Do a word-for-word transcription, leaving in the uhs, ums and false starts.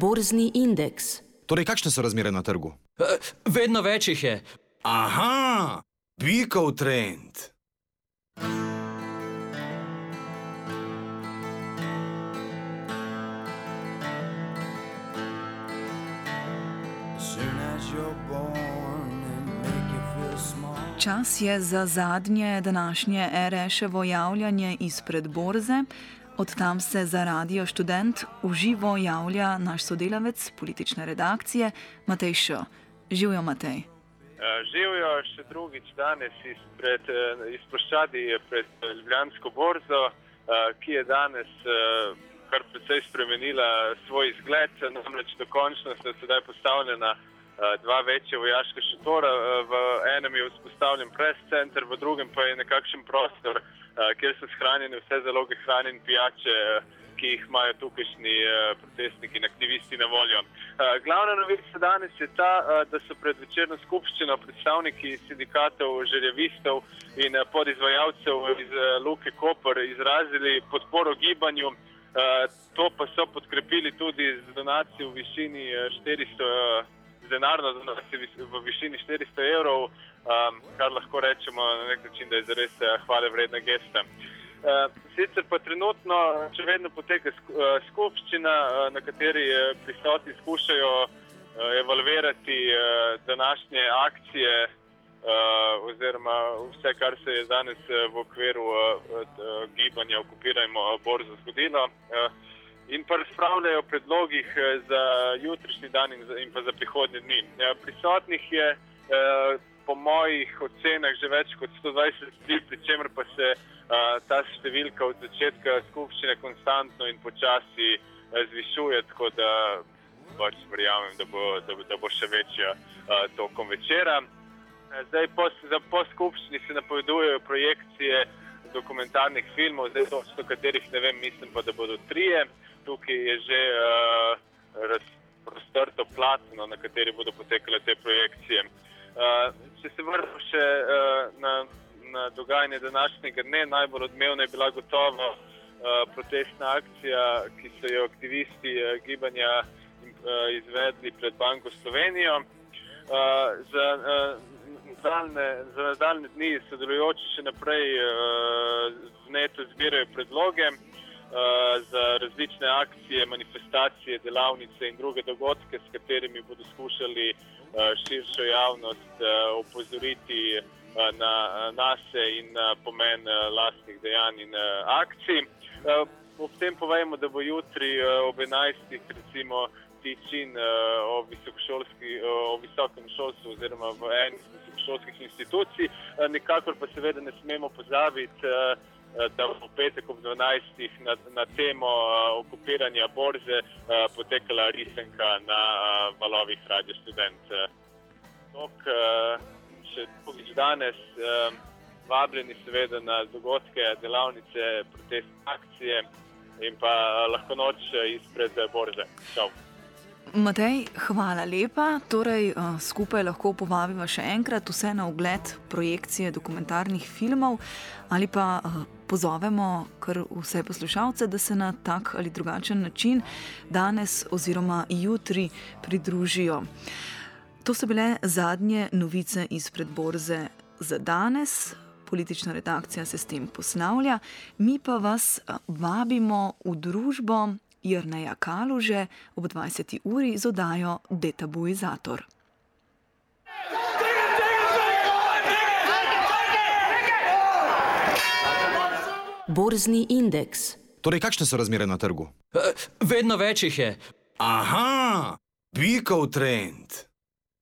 Borzni indeks. Torej, kakšne so razmere na trgu? Uh, vedno več jih je. Aha, bikov trend. Čas je za zadnje današnje Ereševo javljanje izpred borze. Od tam se za Radio Študent v živo javlja naš sodelavec politične redakcije Matej Š. Živjo, Matej. Živjo še drugič danes izpred, iz ploščadi pred Ljubljansko borzo, ki je danes kar precej spremenila svoj izgled. Namreč dokončno sta sedaj postavljena dva večja vojaška šotora. V enem je vzpostavljen press center, v drugem pa je nekakšen prostor, kjer so shranjene vse zaloge hrane in pijače, ki jih imajo tukajšnji protestniki in aktivisti na voljo. Glavna novica danes je ta, da so pred večerno skupščino predstavniki sindikatov žerjavistov in podizvajalcev iz Luke Koper izrazili podporo gibanju. To pa so podkrepili tudi z donacijo v višini štiristo denarno donacijo v višini štiristo evrov, kar lahko rečemo na nek način, da je zares hvale vredna gesta. Sicer pa trenutno še vedno poteka skupščina, na kateri prisotni skušajo evalvirati današnje akcije oziroma vse, kar se je danes v okviru gibanja Okupirajmo borzo zgodilo, in pa razpravljajo o predlogih za jutrišnji dan in pa za prihodnje dni. Prisotnih je po mojih ocenah že več kot sto dvajset ljudi, pri čemer pa se ta številka od začetka skupščine konstantno in počasi zvišuje, tako da pač verjamem, da bo, da, da bo še večja tokom večera. Zdaj po, po skupščini se napovedujejo projekcije dokumentarnih filmov, zdaj točno katerih ne vem, mislim pa, da bodo trije. Tukaj je že uh, razprto platno, na kateri bodo potekale te projekcije. Uh, če se vrnem še uh, na, na dogajanje današnjega dne, najbolj odmevna je bila gotovo uh, protestna akcija, ki so jo aktivisti uh, gibanja uh, izvedli pred Banko Slovenijo. Uh, za, uh, nadaljne, za nadaljne dni sodelujoči še naprej uh, v netu zbirajo predloge za različne akcije, manifestacije, delavnice in druge dogodke, s katerimi bodo skušali širšo javnost opozoriti na nase in na pomen lastnih dejanj in akcij. Ob tem povejmo, da bo jutri ob enajstih recimo tičin o, o visokem šolstvu oziroma v eni visokošolskih institucij. Nikakor pa seveda ne smemo pozabiti, da bo petek ob dvanajstih na, na temo uh, okupiranja borze uh, potekala risanka na uh, valovih Radio Študent. Tok, uh, še drugič danes uh, vabljeni seveda na dogodke, delavnice, protestne akcije in pa uh, lahko noč izpred borze. Čau. Matej, hvala lepa. Torej, uh, skupaj lahko povabiva še enkrat vse na ogled projekcije dokumentarnih filmov ali pa uh, pozovemo kar vse poslušalce, da se na tak ali drugačen način danes oziroma jutri pridružijo. To so bile zadnje novice izpred borze za danes. Politična redakcija se s tem poslavlja. Mi pa vas vabimo v družbo Jerneja Kaluže ob dvajseti uri z oddajo Detabuizator. Borzni indeks. Torej, kakšne so razmere na trgu? Uh, vedno več jih je. Aha, bikov trend.